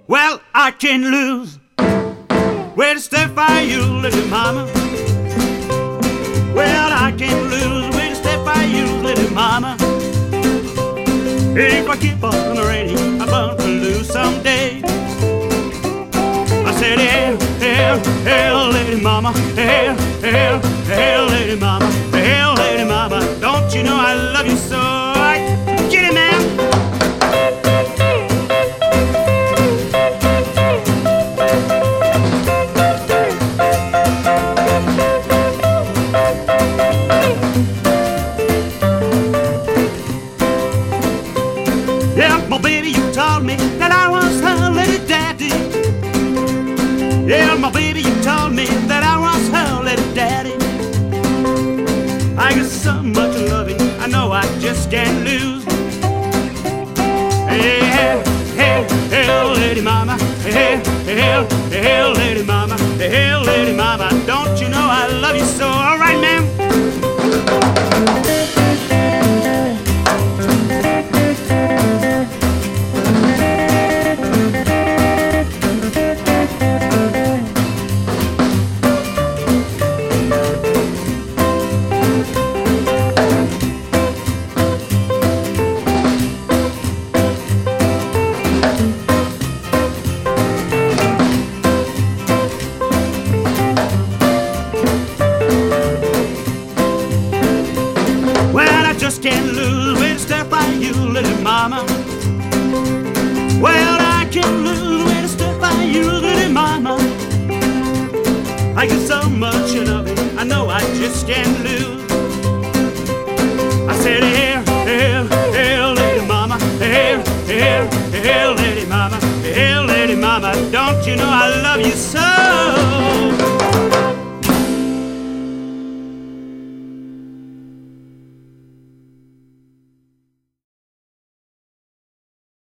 Well, I can lose. Where to step by you, little mama? Well, I can lose. Where to step by you, little mama? If I keep on raining, I'm bound to lose someday. I said, hell, hell, hell, lady mama, hell, hell, hell, lady mama, hell, lady mama. Don't you know I love you so? Get it, man. Yeah, my baby, you told me that I was her little daddy. Yeah, my baby, you told me that I was her little daddy. I got so much loving, I know I just can't lose. Hey, hey, hey, lady mama, hey, hey, hey, lady mama, hey, lady mama. Don't you know I love you so? All right, ma'am. Just can't lose with a step by you, little mama. Well, I can't lose with a step by you, little mama. I get so much of it, I know I just can't lose. I said, here, here, here, lady mama, here, here, here, lady mama, here, lady mama. Don't you know I love you so?